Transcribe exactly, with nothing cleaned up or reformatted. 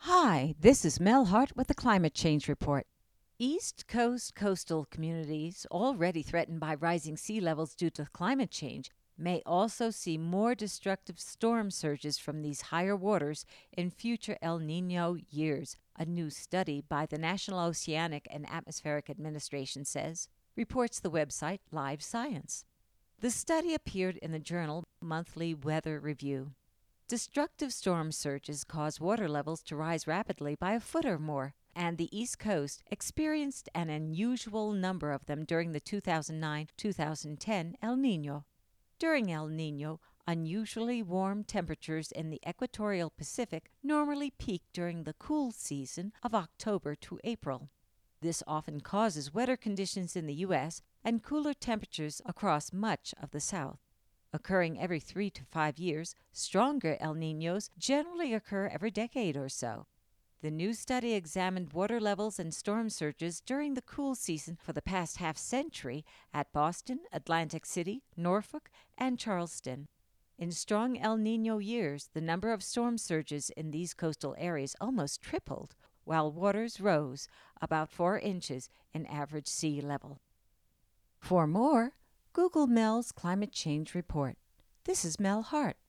Hi, this is Mel Hart with the Climate Change Report. East Coast coastal communities, already threatened by rising sea levels due to climate change, may also see more destructive storm surges from these higher waters in future El Nino years, a new study by the National Oceanic and Atmospheric Administration says, reports the website Live Science. The study appeared in the journal Monthly Weather Review. Destructive storm surges cause water levels to rise rapidly by a foot or more, and the East Coast experienced an unusual number of them during the two thousand nine to two thousand ten El Nino. During El Nino, unusually warm temperatures in the equatorial Pacific normally peak during the cool season of October to April. This often causes wetter conditions in the U S and cooler temperatures across much of the South. Occurring every three to five years, stronger El Niños generally occur every decade or so. The new study examined water levels and storm surges during the cool season for the past half century at Boston, Atlantic City, Norfolk, and Charleston. In strong El Nino years, the number of storm surges in these coastal areas almost tripled, while waters rose about four inches in average sea level. For more, Google Mel's Climate Change Report. This is Mel Hart.